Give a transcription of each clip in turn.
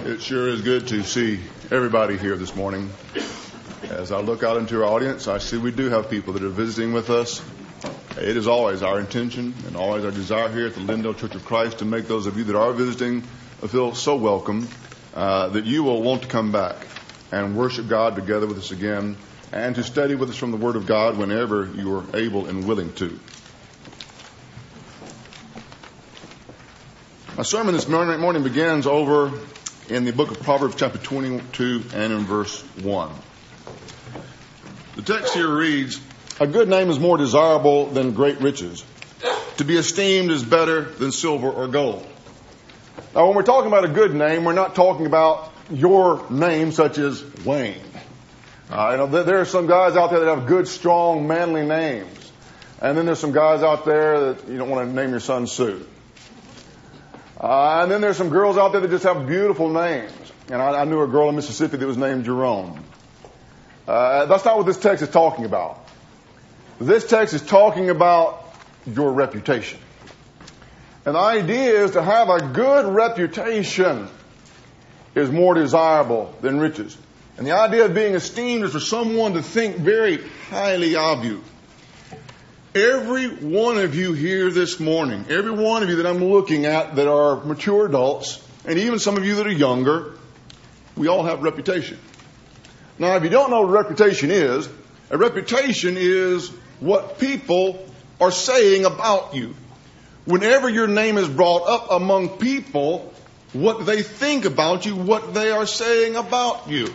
It sure is good to see everybody here this morning. As I look out into our audience, I see we do have people that are visiting with us. It is always our intention and always our desire here at the Lindale Church of Christ to make those of you that are visiting feel so welcome that you will want to come back and worship God together with us again and to study with us from the Word of God whenever you are able and willing to. My sermon this morning begins over in the book of Proverbs chapter 22 and in verse 1. The text here reads, "A good name is more desirable than great riches. To be esteemed is better than silver or gold." Now, when we're talking about a good name, we're not talking about your name, such as Wayne. There are some guys out there that have good, strong, manly names. And then there's some guys out there that you don't want to name your son Sue. And then there's some girls out there that just have beautiful names. And I knew a girl in Mississippi that was named Jerome. That's not what this text is talking about. This text is talking about your reputation. And the idea is to have a good reputation is more desirable than riches. And the idea of being esteemed is for someone to think very highly of you. Every one of you here this morning, every one of you that I'm looking at that are mature adults, and even some of you that are younger, we all have reputation. Now, if you don't know what a reputation is what people are saying about you. Whenever your name is brought up among people, what they think about you, what they are saying about you.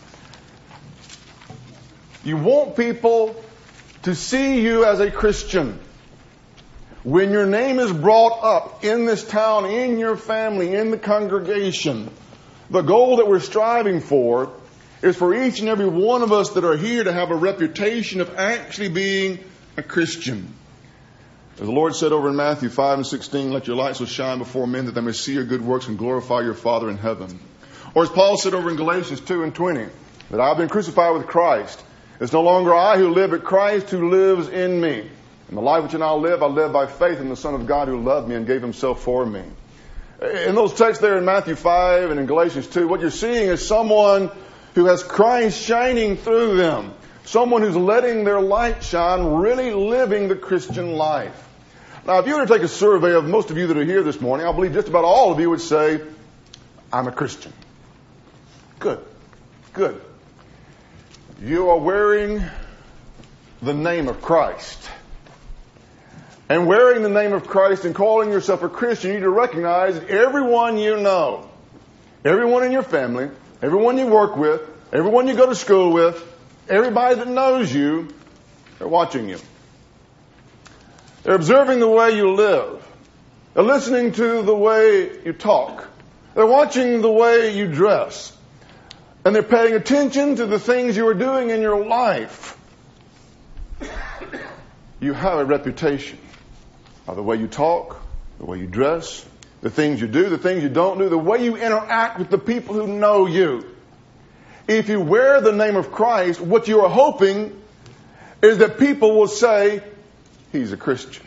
You want people to see you as a Christian. When your name is brought up in this town, in your family, in the congregation, the goal that we're striving for is for each and every one of us that are here to have a reputation of actually being a Christian. As the Lord said over in Matthew 5:16, "Let your light so shine before men that they may see your good works and glorify your Father in heaven." Or as Paul said over in Galatians 2:20, "That I've been crucified with Christ. It's no longer I who live, but Christ who lives in me. And the life which I live by faith in the Son of God who loved me and gave himself for me." In those texts there in Matthew 5 and in Galatians 2, what you're seeing is someone who has Christ shining through them. Someone who's letting their light shine, really living the Christian life. Now, if you were to take a survey of most of you that are here this morning, I believe just about all of you would say, "I'm a Christian." Good. Good. You are wearing the name of Christ. And wearing the name of Christ and calling yourself a Christian, you need to recognize that everyone you know, everyone in your family, everyone you work with, everyone you go to school with, everybody that knows you, they're watching you. They're observing the way you live. They're listening to the way you talk. They're watching the way you dress. And they're paying attention to the things you are doing in your life. You have a reputation of the way you talk, the way you dress, the things you do, the things you don't do, the way you interact with the people who know you. If you wear the name of Christ, what you are hoping is that people will say, "He's a Christian.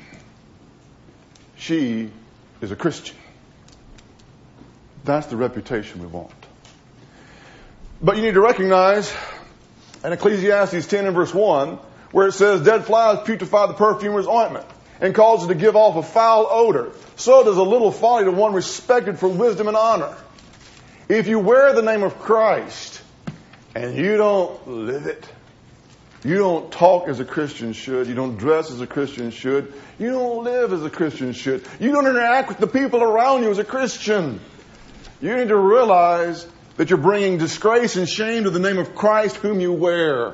She is a Christian." That's the reputation we want. But you need to recognize in Ecclesiastes 10 and verse 1, where it says, "Dead flies putrefy the perfumer's ointment and cause it to give off a foul odor. So does a little folly to one respected for wisdom and honor." If you wear the name of Christ and you don't live it, you don't talk as a Christian should, you don't dress as a Christian should, you don't live as a Christian should, you don't interact with the people around you as a Christian, you need to realize that you're bringing disgrace and shame to the name of Christ whom you wear.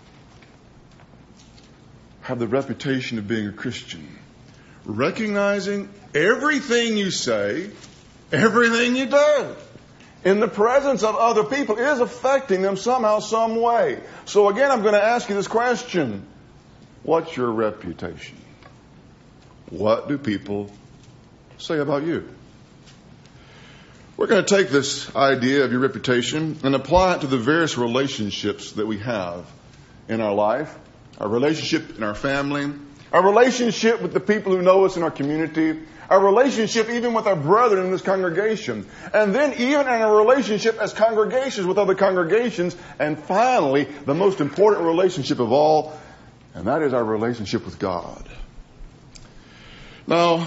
Have the reputation of being a Christian. Recognizing everything you say, everything you do, in the presence of other people is affecting them somehow, some way. So again, I'm going to ask you this question. What's your reputation? What do people say about you? We're going to take this idea of your reputation and apply it to the various relationships that we have in our life, our relationship in our family, our relationship with the people who know us in our community, our relationship even with our brethren in this congregation, and then even in our relationship as congregations with other congregations, and finally, the most important relationship of all, and that is our relationship with God. Now,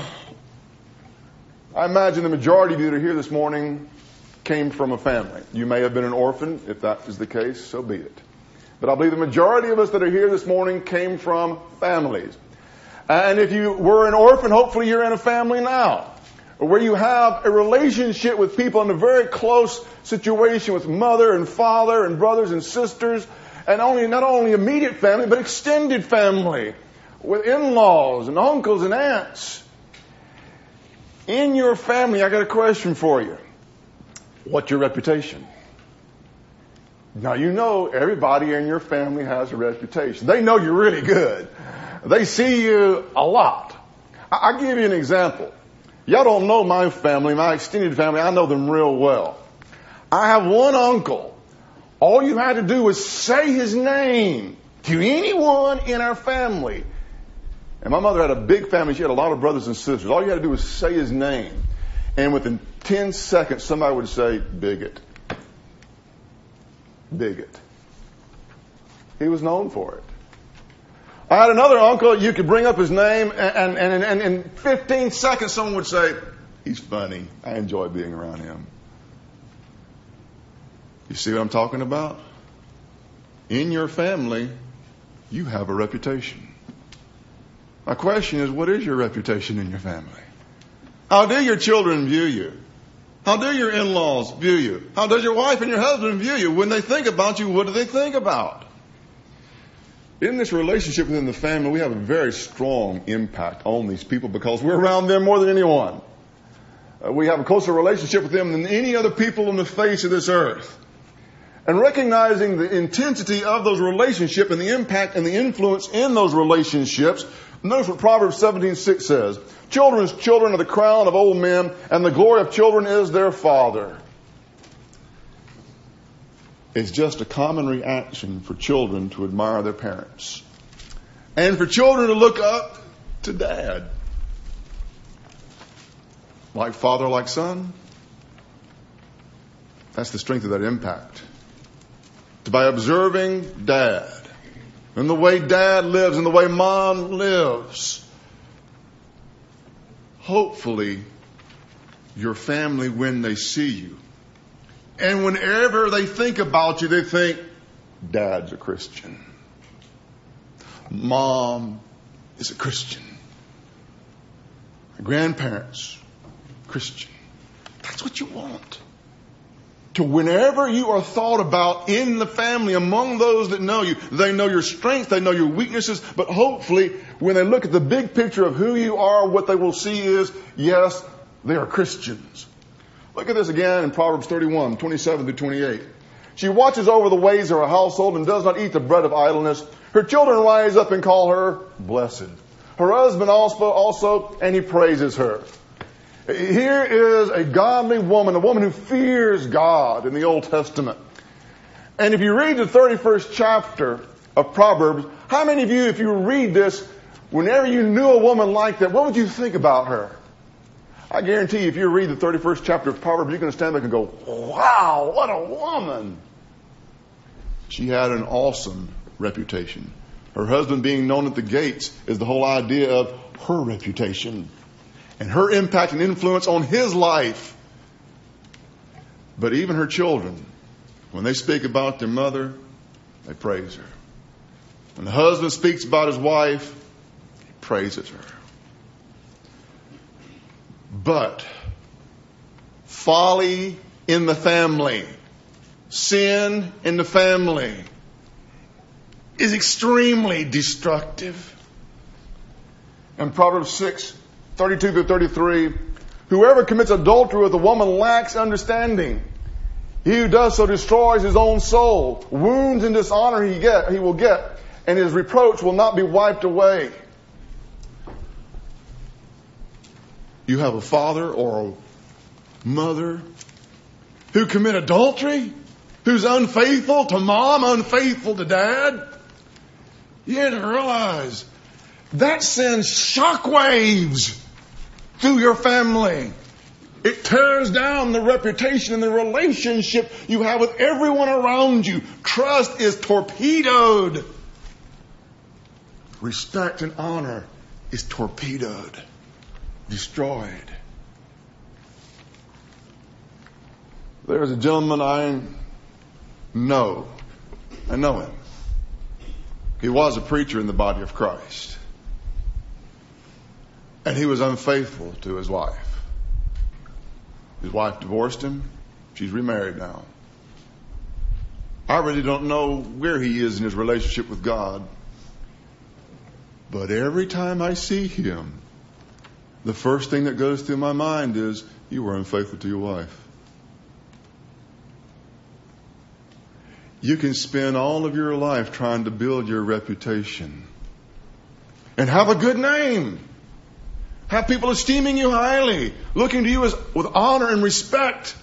I imagine the majority of you that are here this morning came from a family. You may have been an orphan. If that is the case, so be it. But I believe the majority of us that are here this morning came from families. And if you were an orphan, hopefully you're in a family now, where you have a relationship with people in a very close situation with mother and father and brothers and sisters, and not only immediate family, but extended family, with in-laws and uncles and aunts. In your family, I got a question for you. What's your reputation? Now, you know everybody in your family has a reputation. They know you're really good. They see you a lot. I'll give you an example. Y'all don't know my family, my extended family. I know them real well. I have one uncle. All you had to do was say his name to anyone in our family. And my mother had a big family. She had a lot of brothers and sisters. All you had to do was say his name. And within 10 seconds, somebody would say, bigot. Bigot. He was known for it. I had another uncle, you could bring up his name, and in 15 seconds someone would say, he's funny. I enjoy being around him. You see what I'm talking about? In your family, you have a reputation. My question is, what is your reputation in your family? How do your children view you? How do your in-laws view you? How does your wife and your husband view you? When they think about you, what do they think about? In this relationship within the family, we have a very strong impact on these people because we're around them more than anyone. We have a closer relationship with them than any other people on the face of this earth. And recognizing the intensity of those relationships and the impact and the influence in those relationships, notice what Proverbs 17:6 says. Children's children are the crown of old men, and the glory of children is their father. It's just a common reaction for children to admire their parents. And for children to look up to dad. Like father, like son. That's the strength of that impact. By observing dad, and the way dad lives, and the way mom lives, hopefully your family, when they see you, and whenever they think about you, they think, Dad's a Christian. Mom is a Christian. My grandparents, Christian. That's what you want. To whenever you are thought about in the family, among those that know you, they know your strengths, they know your weaknesses, but hopefully when they look at the big picture of who you are, what they will see is, yes, they are Christians. Look at this again in Proverbs 31:27-28. She watches over the ways of her household and does not eat the bread of idleness. Her children rise up and call her blessed. Her husband also, and he praises her. Here is a godly woman, a woman who fears God in the Old Testament. And if you read the 31st chapter of Proverbs, how many of you, if you read this, whenever you knew a woman like that, what would you think about her? I guarantee you, if you read the 31st chapter of Proverbs, you're going to stand back and go, wow, what a woman. She had an awesome reputation. Her husband being known at the gates is the whole idea of her reputation and her impact and influence on his life. But even her children, when they speak about their mother, they praise her. When the husband speaks about his wife, he praises her. But folly in the family, sin in the family is extremely destructive. And Proverbs 6:32-33, whoever commits adultery with a woman lacks understanding. He who does so destroys his own soul. Wounds and dishonor he will get, and his reproach will not be wiped away. You have a father or a mother who commit adultery, who's unfaithful to mom, unfaithful to dad. You have to realize that sends shockwaves through your family. It tears down the reputation and the relationship you have with everyone around you. Trust is torpedoed. Respect and honor is torpedoed, destroyed. There's a gentleman I know. I know him. He was a preacher in the body of Christ. And he was unfaithful to his wife. His wife divorced him. She's remarried now. I really don't know where he is in his relationship with God. But every time I see him, the first thing that goes through my mind is, you were unfaithful to your wife. You can spend all of your life trying to build your reputation and have a good name. Have people esteeming you highly, looking to you with honor and respect.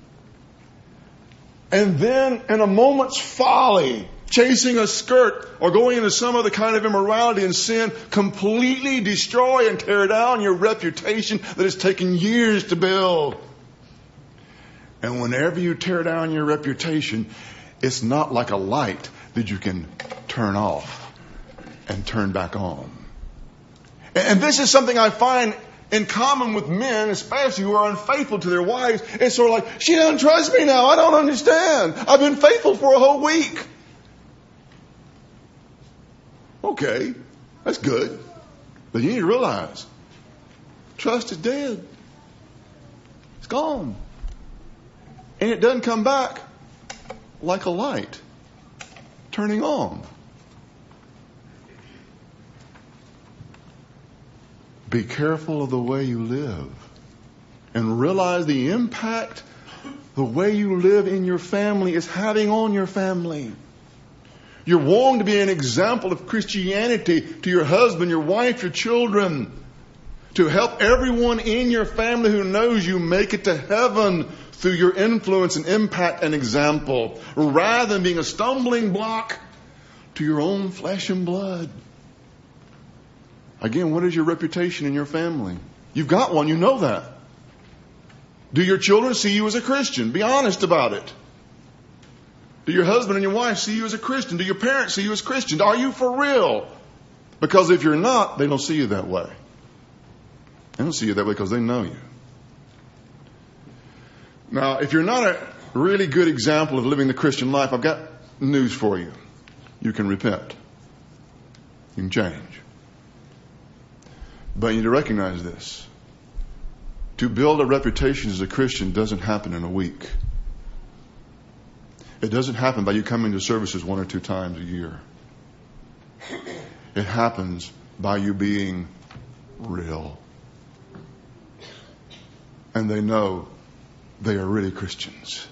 And then, in a moment's folly, chasing a skirt or going into some other kind of immorality and sin, completely destroy and tear down your reputation that has taken years to build. And whenever you tear down your reputation, it's not like a light that you can turn off and turn back on. And this is something I find in common with men, especially who are unfaithful to their wives. It's sort of like, she doesn't trust me now. I don't understand. I've been faithful for a whole week. Okay, that's good. But you need to realize, trust is dead. It's gone. And it doesn't come back like a light turning on. Be careful of the way you live and realize the impact the way you live in your family is having on your family. You're wanting to be an example of Christianity to your husband, your wife, your children, to help everyone in your family who knows you make it to heaven through your influence and impact and example, rather than being a stumbling block to your own flesh and blood. Again, what is your reputation in your family? You've got one, you know that. Do your children see you as a Christian? Be honest about it. Do your husband and your wife see you as a Christian? Do your parents see you as Christians? Are you for real? Because if you're not, they don't see you that way. They don't see you that way because they know you. Now, if you're not a really good example of living the Christian life, I've got news for you. You can repent. You can change. But you need to recognize this. To build a reputation as a Christian doesn't happen in a week. It doesn't happen by you coming to services 1 or 2 times a year. It happens by you being real. And they know they are really Christians.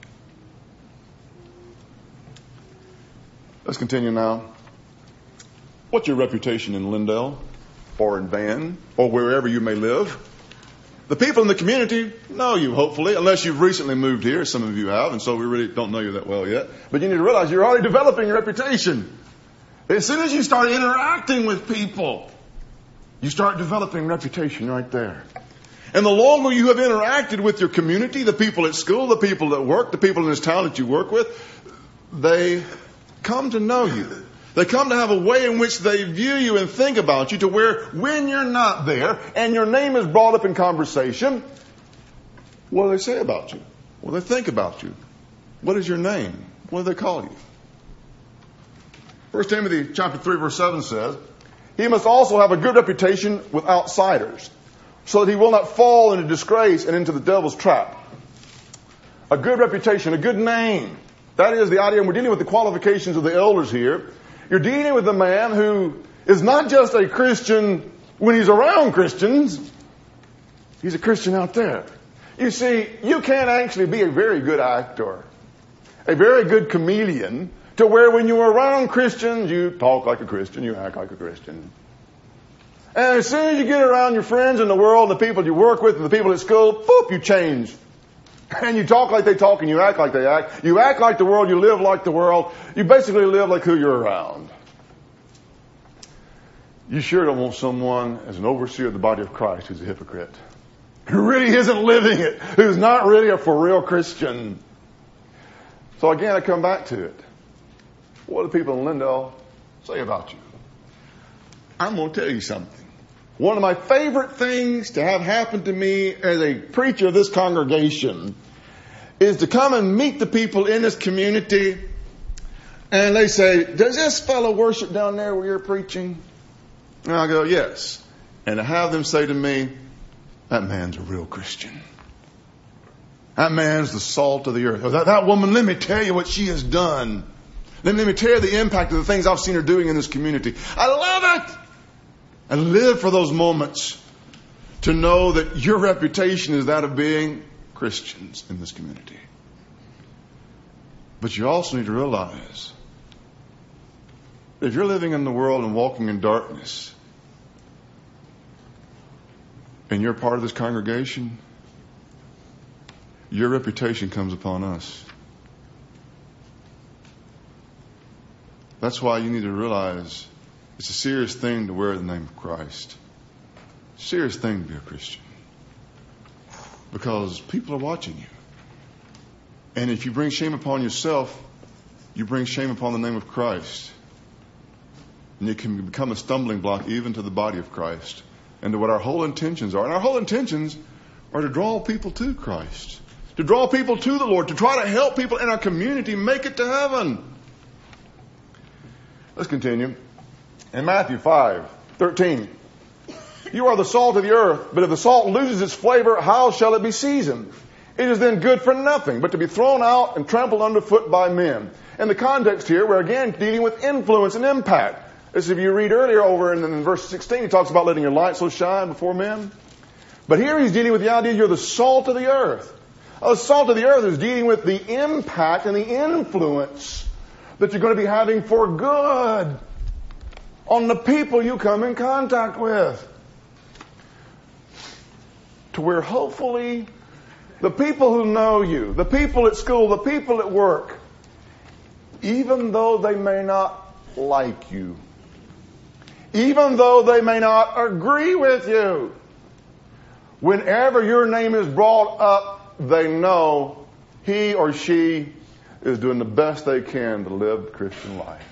Let's continue now. What's your reputation in Lindale or in Van or wherever you may live? The people in the community know you, hopefully, unless you've recently moved here. Some of you have, and so we really don't know you that well yet. But you need to realize you're already developing your reputation. As soon as you start interacting with people, you start developing reputation right there. And the longer you have interacted with your community, the people at school, the people at work, the people in this town that you work with, they come to know you. They come to have a way in which they view you and think about you to where when you're not there and your name is brought up in conversation, what do they say about you? What do they think about you? What is your name? What do they call you? 1 Timothy chapter 3 verse 7 says, he must also have a good reputation with outsiders, so that he will not fall into disgrace and into the devil's trap. A good reputation, a good name. That is the idea, and we're dealing with the qualifications of the elders here. You're dealing with a man who is not just a Christian when he's around Christians. He's a Christian out there. You see, you can't actually be a very good actor, a very good chameleon, to where when you're around Christians, you talk like a Christian, you act like a Christian. And as soon as you get around your friends in the world, the people you work with, and the people at school, boop, you change. And you talk like they talk and you act like they act. You act like the world, you live like the world. You basically live like who you're around. You sure don't want someone as an overseer of the body of Christ who's a hypocrite, who really isn't living it, who's not really a for real Christian. So again, I come back to it. What do the people in Lindell say about you? I'm going to tell you something. One of my favorite things to have happen to me as a preacher of this congregation is to come and meet the people in this community, and they say, does this fellow worship down there where you're preaching? And I go, yes. And to have them say to me, that man's a real Christian. That man's the salt of the earth. That woman, let me tell you what she has done. Let me tell you the impact of the things I've seen her doing in this community. I love it. I live for those moments to know that your reputation is that of being Christians in this community. But you also need to realize that if you're living in the world and walking in darkness, and you're part of this congregation, your reputation comes upon us. That's why you need to realize it's a serious thing to wear the name of Christ. Serious thing to be a Christian. Because people are watching you. And if you bring shame upon yourself, you bring shame upon the name of Christ. And it can become a stumbling block even to the body of Christ and to what our whole intentions are. And our whole intentions are to draw people to Christ, to draw people to the Lord, to try to help people in our community make it to heaven. Let's continue. In Matthew 5:13, you are the salt of the earth, but if the salt loses its flavor, how shall it be seasoned? It is then good for nothing, but to be thrown out and trampled underfoot by men. In the context here, we're again dealing with influence and impact. As if you read earlier over in verse 16, he talks about letting your light so shine before men. But here he's dealing with the idea you're the salt of the earth. The salt of the earth is dealing with the impact and the influence that you're going to be having for good on the people you come in contact with. To where hopefully the people who know you, the people at school, the people at work, even though they may not like you, even though they may not agree with you, whenever your name is brought up, they know he or she is doing the best they can to live the Christian life.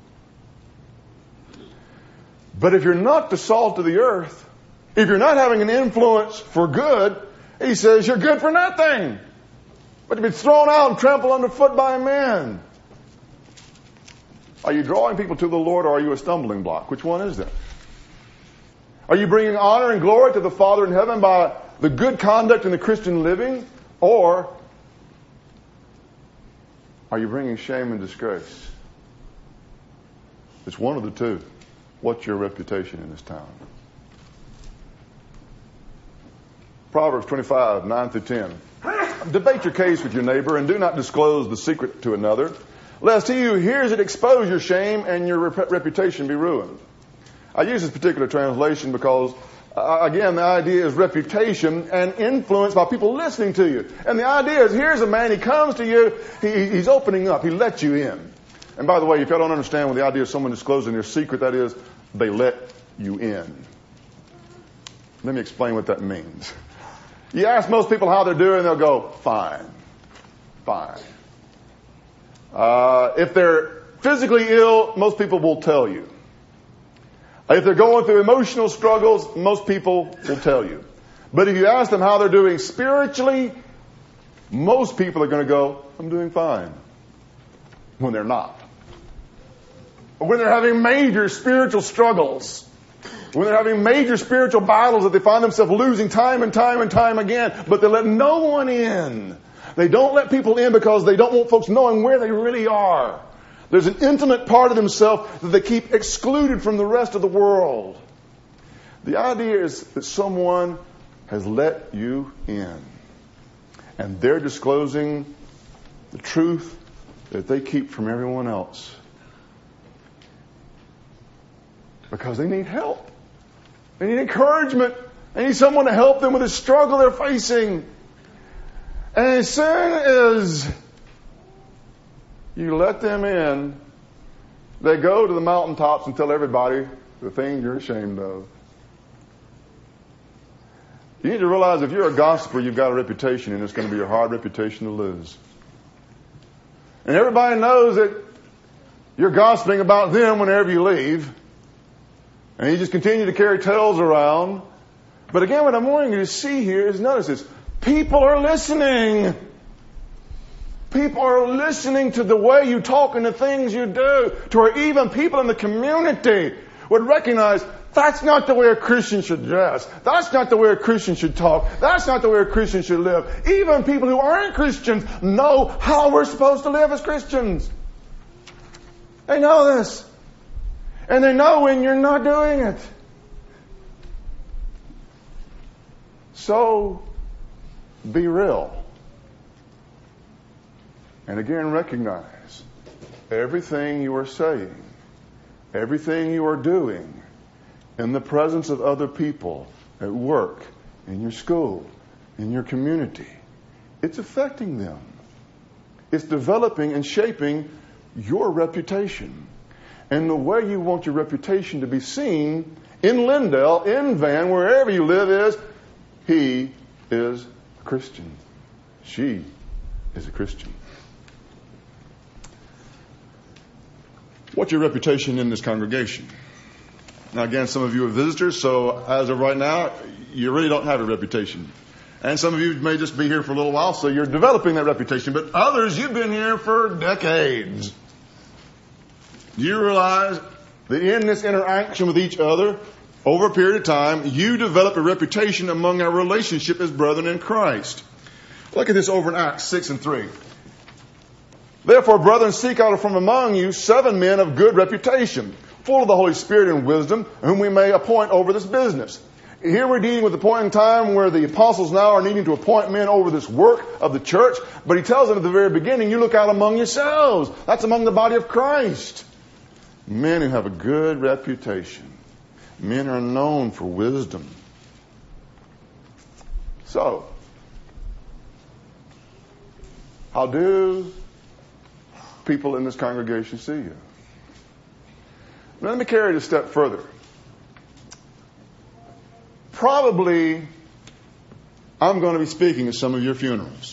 But if you're not the salt of the earth, if you're not having an influence for good, he says you're good for nothing, but to be thrown out and trampled underfoot by men. Are you drawing people to the Lord, or are you a stumbling block? Which one is it? Are you bringing honor and glory to the Father in heaven by the good conduct in the Christian living, or are you bringing shame and disgrace? It's one of the two. What's your reputation in this town? Proverbs 25:9-10. Debate your case with your neighbor, and do not disclose the secret to another, lest he who hears it expose your shame and your reputation be ruined. I use this particular translation because, again, the idea is reputation and influence by people listening to you. And the idea is, here's a man, he comes to you, he's opening up, he lets you in. And by the way, if you don't understand what the idea of someone disclosing their secret, that is, they let you in. Let me explain what that means. You ask most people how they're doing, they'll go, fine. If they're physically ill, most people will tell you. If they're going through emotional struggles, most people will tell you. But if you ask them how they're doing spiritually, most people are going to go, I'm doing fine. When they're not. When they're having major spiritual struggles, when they're having major spiritual battles that they find themselves losing time and time and time again, but they let no one in. They don't let people in because they don't want folks knowing where they really are. There's an intimate part of themselves that they keep excluded from the rest of the world. The idea is that someone has let you in, and they're disclosing the truth that they keep from everyone else. Because they need help. They need encouragement. They need someone to help them with the struggle they're facing. And as soon as you let them in, they go to the mountaintops and tell everybody the things you're ashamed of. You need to realize if you're a gossiper, you've got a reputation, and it's going to be a hard reputation to lose. And everybody knows that you're gossiping about them whenever you leave. And you just continue to carry tales around. But again, what I'm wanting you to see here is, notice this. People are listening. People are listening to the way you talk and the things you do. To where even people in the community would recognize that's not the way a Christian should dress. That's not the way a Christian should talk. That's not the way a Christian should live. Even people who aren't Christians know how we're supposed to live as Christians. They know this. And they know when you're not doing it. So, be real. And again, recognize everything you are saying, everything you are doing in the presence of other people, at work, in your school, in your community, it's affecting them. It's developing and shaping your reputation. And the way you want your reputation to be seen in Lindale, in Van, wherever you live is, he is a Christian. She is a Christian. What's your reputation in this congregation? Now again, some of you are visitors, so as of right now, you really don't have a reputation. And some of you may just be here for a little while, so you're developing that reputation. But others, you've been here for decades. You realize that in this interaction with each other, over a period of time, you develop a reputation among our relationship as brethren in Christ. Look at this over in Acts 6:3. Therefore, brethren, seek out from among you 7 men of good reputation, full of the Holy Spirit and wisdom, whom we may appoint over this business. Here we're dealing with the point in time where the apostles now are needing to appoint men over this work of the church. But he tells them at the very beginning, you look out among yourselves. That's among the body of Christ. Men who have a good reputation. Men who are known for wisdom. So, how do people in this congregation see you? Now, let me carry it a step further. Probably, I'm going to be speaking at some of your funerals.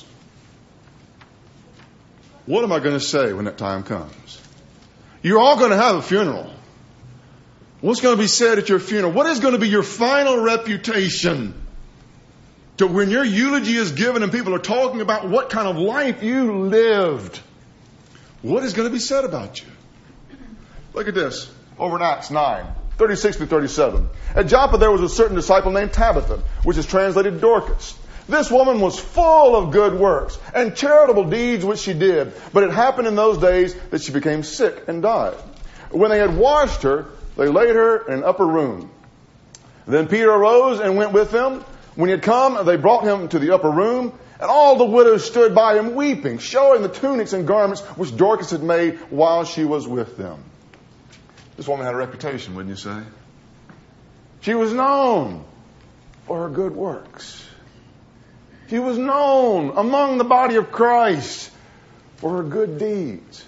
What am I going to say when that time comes? You're all going to have a funeral. What's going to be said at your funeral? What is going to be your final reputation? To when your eulogy is given and people are talking about what kind of life you lived. What is going to be said about you? Look at this. Over in Acts 9:36-37. At Joppa there was a certain disciple named Tabitha, which is translated Dorcas. This woman was full of good works and charitable deeds which she did. But it happened in those days that she became sick and died. When they had washed her, they laid her in an upper room. Then Peter arose and went with them. When he had come, they brought him to the upper room, and all the widows stood by him weeping, showing the tunics and garments which Dorcas had made while she was with them. This woman had a reputation, wouldn't you say? She was known for her good works. She was known among the body of Christ for her good deeds.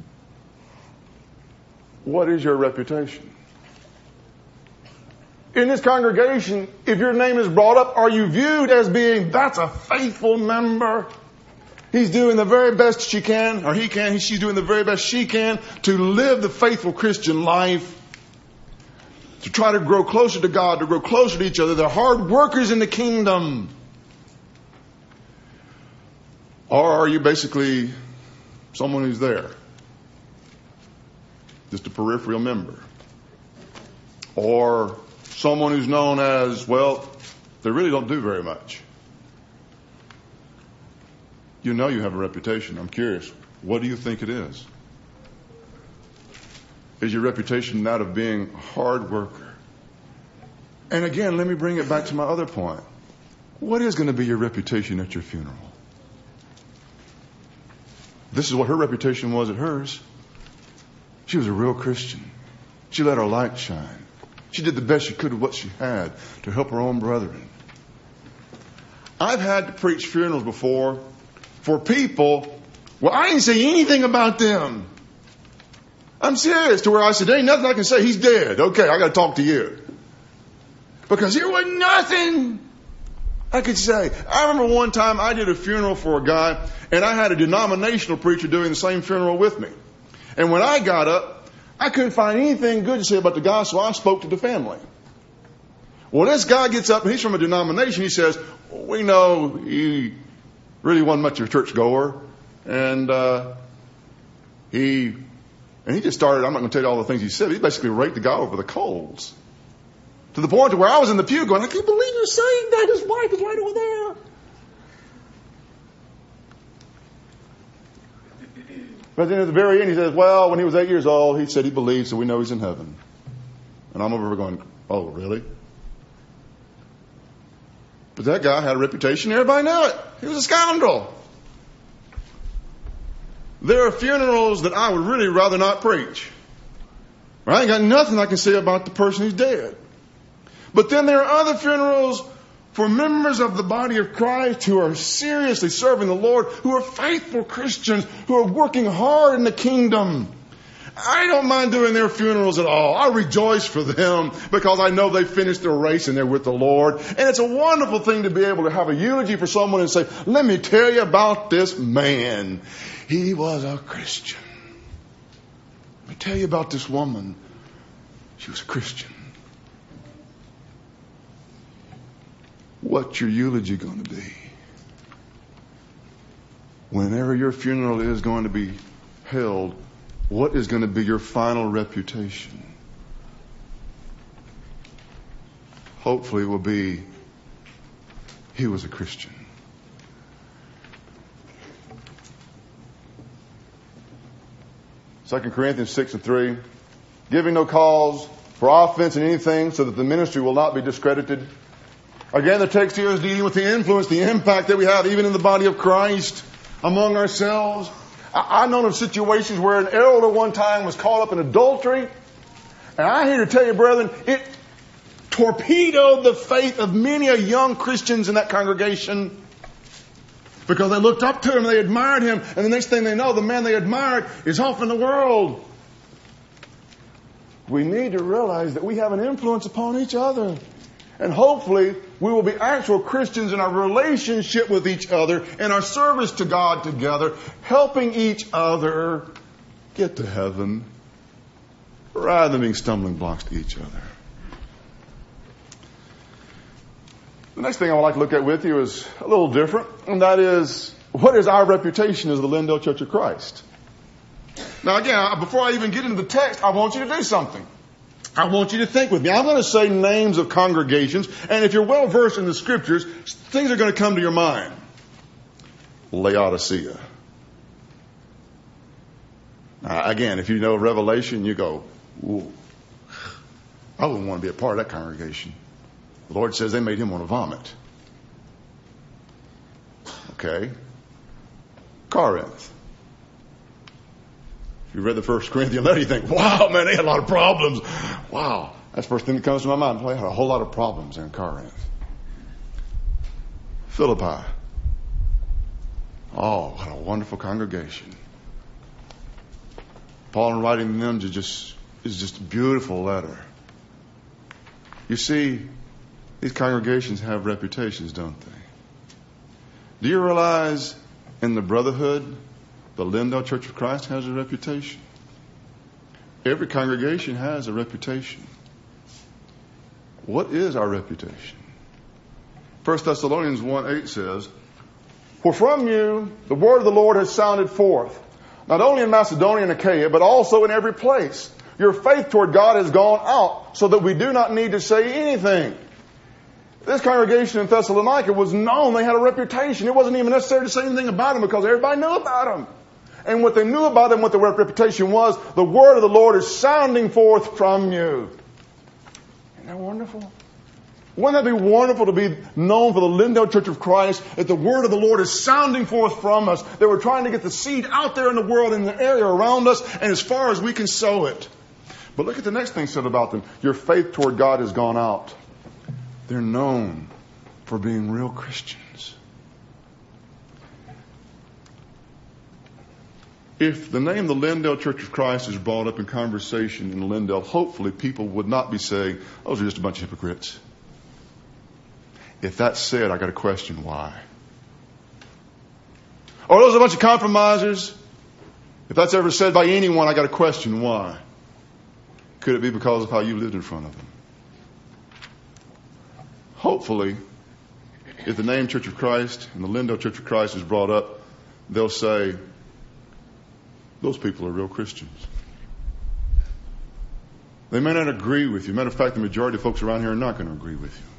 What is your reputation? In this congregation, if your name is brought up, are you viewed as being, that's a faithful member? He's doing the very best she can, or he can, she's doing the very best she can to live the faithful Christian life, to try to grow closer to God, to grow closer to each other. They're hard workers in the kingdom. Or are you basically someone who's there? Just a peripheral member. Or someone who's known as, well, they really don't do very much. You know you have a reputation. I'm curious. What do you think it is? Is your reputation that of being a hard worker? And again, let me bring it back to my other point. What is going to be your reputation at your funeral? This is what her reputation was at hers. She was a real Christian. She let her light shine. She did the best she could with what she had to help her own brethren. I've had to preach funerals before for people, well, I didn't say anything about them. I'm serious, to where I said, there ain't nothing I can say. He's dead. Okay, I got to talk to you. Because there was nothing I could say. I remember one time I did a funeral for a guy, and I had a denominational preacher doing the same funeral with me. And when I got up, I couldn't find anything good to say about the guy, so I spoke to the family. Well, this guy gets up, and he's from a denomination. He says, we know he really wasn't much of a churchgoer, and he just started, I'm not going to tell you all the things he said, he basically raked the guy over the coals. To the point to where I was in the pew going, I can't believe you're saying that. His wife is right over there. But then at the very end, he says, well, when he was 8 years old, he said he believed, so we know he's in heaven. And I'm over going, oh, really? But that guy had a reputation. Everybody knew it. He was a scoundrel. There are funerals that I would really rather not preach. I ain't got nothing I can say about the person who's dead. But then there are other funerals for members of the body of Christ who are seriously serving the Lord, who are faithful Christians, who are working hard in the kingdom. I don't mind doing their funerals at all. I rejoice for them because I know they finished their race and they're with the Lord. And it's a wonderful thing to be able to have a eulogy for someone and say, let me tell you about this man. He was a Christian. Let me tell you about this woman. She was a Christian. What's your eulogy going to be? Whenever your funeral is going to be held, what is going to be your final reputation? Hopefully it will be, he was a Christian. Second Corinthians 6:3, giving no cause for offense in anything, so that the ministry will not be discredited. Again, the text here is dealing with the influence, the impact that we have even in the body of Christ among ourselves. I've known of situations where an elder one time was caught up in adultery. And I here to tell you, brethren, it torpedoed the faith of many a young Christians in that congregation. Because they looked up to him, they admired him, and the next thing they know, the man they admired is off in the world. We need to realize that we have an influence upon each other. And hopefully, we will be actual Christians in our relationship with each other and our service to God together, helping each other get to heaven rather than being stumbling blocks to each other. The next thing I would like to look at with you is a little different, and that is, what is our reputation as the Lindale Church of Christ? Now again, before I even get into the text, I want you to do something. I want you to think with me. I'm going to say names of congregations, and if you're well versed in the scriptures, things are going to come to your mind. Laodicea. Again, if you know Revelation, you go, ooh, I wouldn't want to be a part of that congregation. The Lord says they made him want to vomit. Okay. Corinth. If you read the First Corinthians letter, you think, wow, man, they had a lot of problems. Wow. That's the first thing that comes to my mind. They had a whole lot of problems in Corinth. Philippi. Oh, what a wonderful congregation. Paul, in writing to them, is just a beautiful letter. You see, these congregations have reputations, don't they? Do you realize in the brotherhood, the Lindale Church of Christ has a reputation? Every congregation has a reputation. What is our reputation? 1 Thessalonians 1:8 says, for from you the word of the Lord has sounded forth, not only in Macedonia and Achaia, but also in every place. Your faith toward God has gone out, so that we do not need to say anything. This congregation in Thessalonica was known. They had a reputation. It wasn't even necessary to say anything about them because everybody knew about them. And what they knew about them, what their reputation was, the word of the Lord is sounding forth from you. Isn't that wonderful? Wouldn't that be wonderful to be known for the Lindale Church of Christ, that the word of the Lord is sounding forth from us, that we're trying to get the seed out there in the world, in the area around us, and as far as we can sow it. But look at the next thing said about them. Your faith toward God has gone out. They're known for being real Christians. If the name the Lindale Church of Christ is brought up in conversation in Lindale, hopefully people would not be saying, those are just a bunch of hypocrites. If that's said, I got to question why. Or those are a bunch of compromisers. If that's ever said by anyone, I got to question why. Could it be because of how you lived in front of them? Hopefully, if the name Church of Christ and the Lindale Church of Christ is brought up, they'll say, those people are real Christians. They may not agree with you. Matter of fact, the majority of folks around here are not going to agree with you.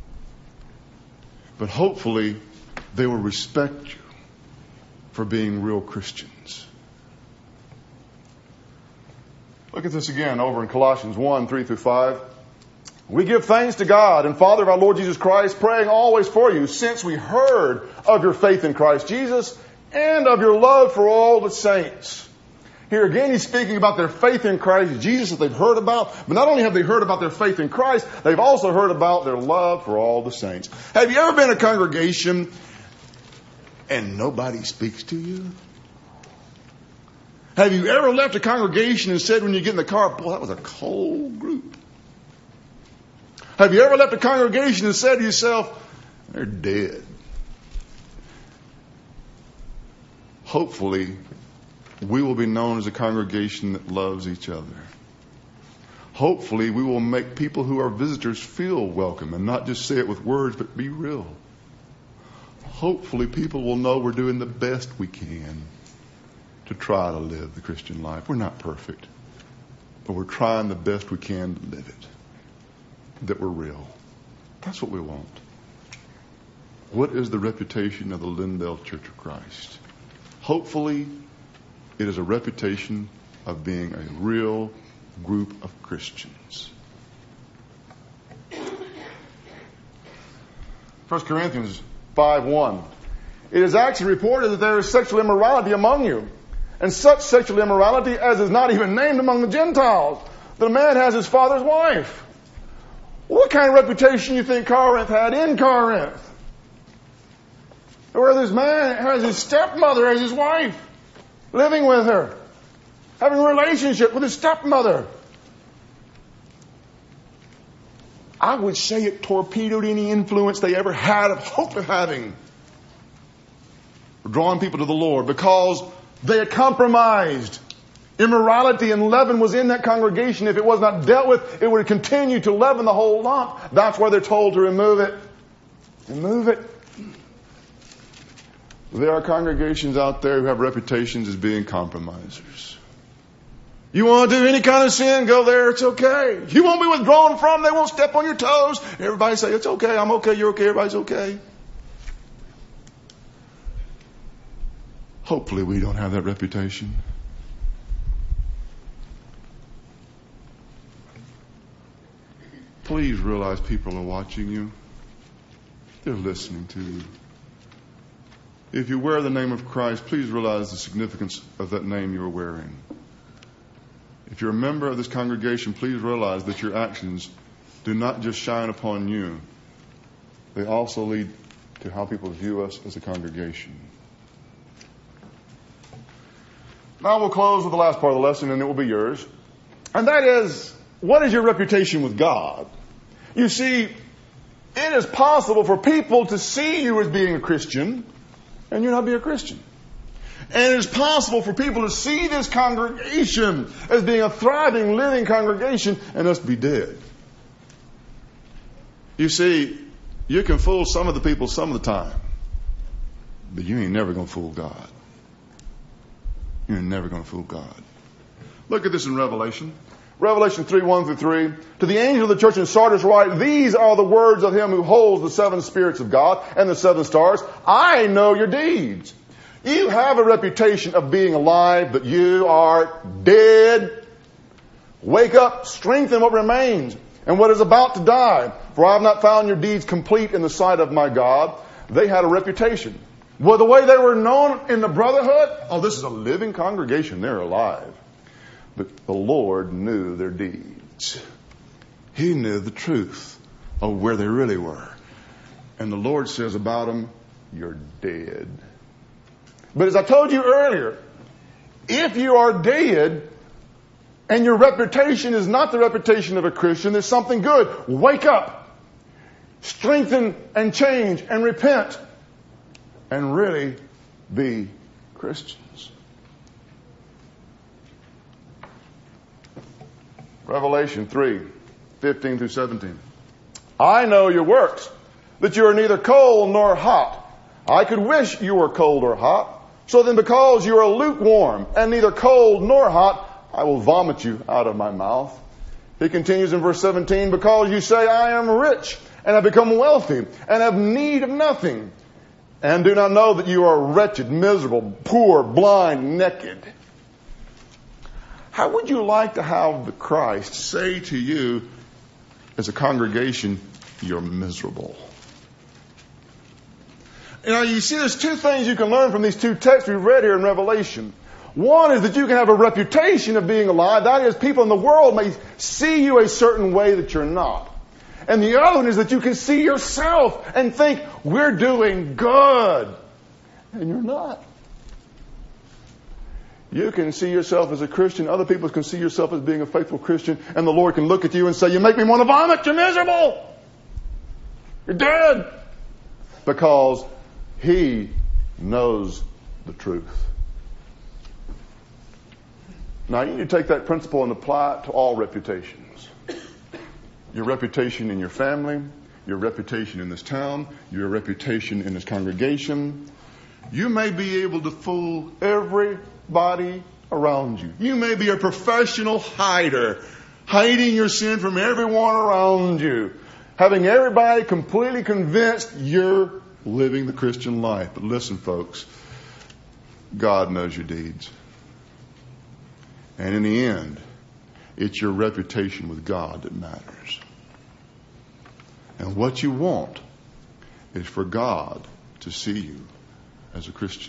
But hopefully, they will respect you for being real Christians. Look at this again over in Colossians 1, 3 through 5. We give thanks to God and Father of our Lord Jesus Christ, praying always for you, since we heard of your faith in Christ Jesus and of your love for all the saints. Here again, he's speaking about their faith in Christ Jesus that they've heard about. But not only have they heard about their faith in Christ, they've also heard about their love for all the saints. Have you ever been in a congregation and nobody speaks to you? Have you ever left a congregation and said when you get in the car, boy, that was a cold group? Have you ever left a congregation and said to yourself, they're dead? Hopefully, we will be known as a congregation that loves each other. Hopefully, we will make people who are visitors feel welcome and not just say it with words, but be real. Hopefully, people will know we're doing the best we can to try to live the Christian life. We're not perfect, but we're trying the best we can to live it. That we're real. That's what we want. What is the reputation of the Lindale Church of Christ? Hopefully, it is a reputation of being a real group of Christians. 1 Corinthians 5:1. It is actually reported that there is sexual immorality among you, and such sexual immorality as is not even named among the Gentiles. The man has his father's wife. What kind of reputation do you think Corinth had in Corinth? Where this man has his stepmother as his wife, living with her, having a relationship with his stepmother. I would say it torpedoed any influence they ever had of hope of having for drawing people to the Lord, because they had compromised. Immorality and leaven was in that congregation. If it was not dealt with, it would continue to leaven the whole lump. That's why they're told to remove it. Remove it. There are congregations out there who have reputations as being compromisers. You want to do any kind of sin, go there, it's okay. You won't be withdrawn from, they won't step on your toes. Everybody say, it's okay, I'm okay, you're okay, everybody's okay. Hopefully we don't have that reputation. Please realize people are watching you. They're listening to you. If you wear the name of Christ, please realize the significance of that name you're wearing. If you're a member of this congregation, please realize that your actions do not just shine upon you. They also lead to how people view us as a congregation. Now we'll close with the last part of the lesson, and it will be yours. And that is, what is your reputation with God? You see, it is possible for people to see you as being a Christian and you not be a Christian. And it is possible for people to see this congregation as being a thriving, living congregation and us be dead. You see, you can fool some of the people some of the time, but you ain't never going to fool God. You ain't never going to fool God. Look at this in Revelation. Revelation 3:1-3. To the angel of the church in Sardis write, these are the words of him who holds the seven spirits of God and the seven stars. I know your deeds. You have a reputation of being alive, but you are dead. Wake up, strengthen what remains and what is about to die. For I have not found your deeds complete in the sight of my God. They had a reputation. Well, the way they were known in the brotherhood, this is a living congregation. They're alive. But the Lord knew their deeds. He knew the truth of where they really were. And the Lord says about them, you're dead. But as I told you earlier, If you are dead and your reputation is not the reputation of a Christian, there's something good. Wake up. Strengthen and change and repent. And really be Christians. Revelation 3:15 through 17. I know your works, that you are neither cold nor hot. I could wish you were cold or hot. So then because you are lukewarm and neither cold nor hot, I will vomit you out of my mouth. He continues in verse 17, because you say, I am rich and have become wealthy and have need of nothing, and do not know that you are wretched, miserable, poor, blind, naked. How would you like to have the Christ say to you as a congregation, you're miserable? You see, there's two things you can learn from these two texts we've read here in Revelation. One is that you can have a reputation of being alive. That is, people in the world may see you a certain way that you're not. And the other one is that you can see yourself and think, we're doing good. And you're not. You can see yourself as a Christian. Other people can see yourself as being a faithful Christian. And the Lord can look at you and say, you make me want to vomit. You're miserable. You're dead. Because He knows the truth. Now, you need to take that principle and apply it to all reputations. Your reputation in your family, your reputation in this town, your reputation in this congregation. You may be able to fool everybody around you. You may be a professional hider, hiding your sin from everyone around you, having everybody completely convinced you're living the Christian life. But listen, folks, God knows your deeds. And in the end, it's your reputation with God that matters. And what you want is for God to see you as a Christian.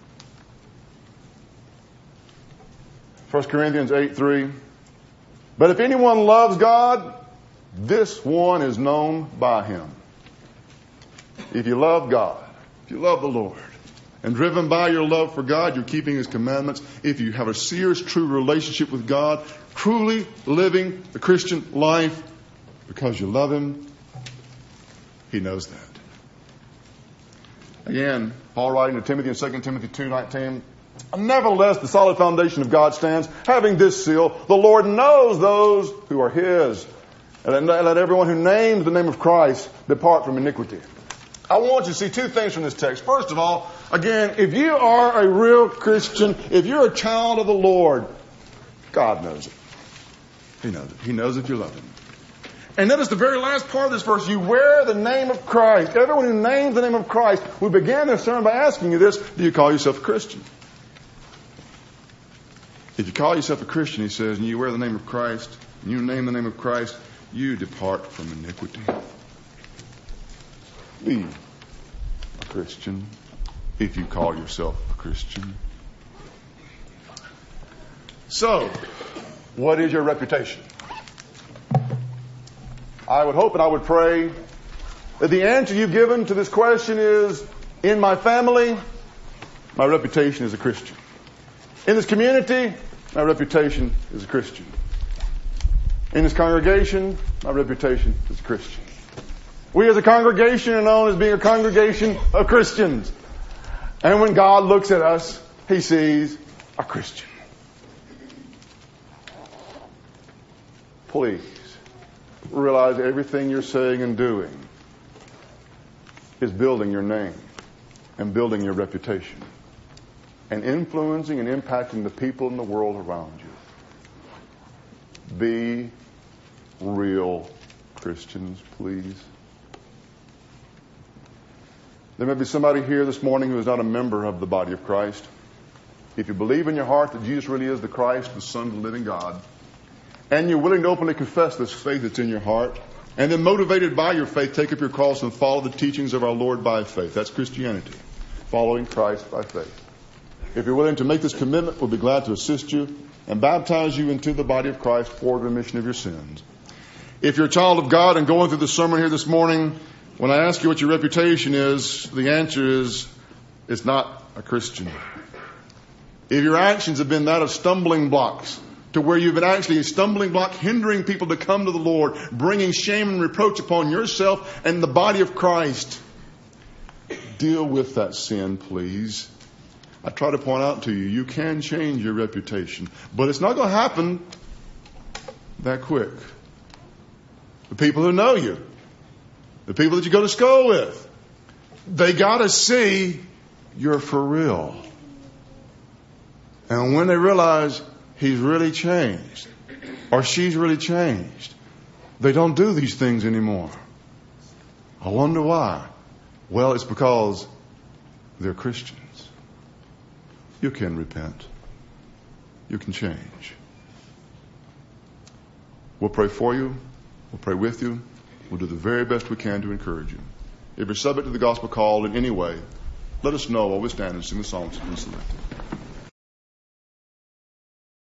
1 Corinthians 8:3. But if anyone loves God, this one is known by Him. If you love God, if you love the Lord, and driven by your love for God, you're keeping His commandments. If you have a serious, true relationship with God, truly living the Christian life because you love Him, He knows that. Again, Paul writing to Timothy in 2 Timothy 2:19, nevertheless, the solid foundation of God stands, having this seal, the Lord knows those who are His. And let everyone who names the name of Christ depart from iniquity. I want you to see two things from this text. First of all, again, if you are a real Christian, if you're a child of the Lord, God knows it. He knows it. He knows if you love Him. And notice the very last part of this verse, you wear the name of Christ. Everyone who names the name of Christ, we began this sermon by asking you this, do you call yourself a Christian? If you call yourself a Christian, he says, and you wear the name of Christ, and you name the name of Christ, you depart from iniquity. Be a Christian if you call yourself a Christian. So, what is your reputation? I would hope and I would pray that the answer you've given to this question is, in my family, my reputation is a Christian. In this community, my reputation is a Christian. In this congregation, my reputation is a Christian. We as a congregation are known as being a congregation of Christians. And when God looks at us, He sees a Christian. Please realize everything you're saying and doing is building your name and building your reputation and influencing and impacting the people in the world around you. Be real Christians, please. There may be somebody here this morning who is not a member of the body of Christ. If you believe in your heart that Jesus really is the Christ, the Son of the living God, and you're willing to openly confess this faith that's in your heart, and then motivated by your faith, take up your cross and follow the teachings of our Lord by faith. That's Christianity, following Christ by faith. If you're willing to make this commitment, we'll be glad to assist you and baptize you into the body of Christ for the remission of your sins. If you're a child of God and going through the sermon here this morning, when I ask you what your reputation is, the answer is, it's not a Christian. if your actions have been that of stumbling blocks, to where you've been actually a stumbling block hindering people to come to the Lord, bringing shame and reproach upon yourself and the body of Christ, deal with that sin, please. I try to point out to you, you can change your reputation, but it's not going to happen that quick. The people who know you, the people that you go to school with, they got to see you're for real. And when they realize he's really changed or she's really changed, they don't do these things anymore. I wonder why. Well, it's because they're Christians. You can repent. You can change. We'll pray for you. We'll pray with you. We'll do the very best we can to encourage you. If you're subject to the gospel call in any way, let us know while we stand and sing the songs that have been selected.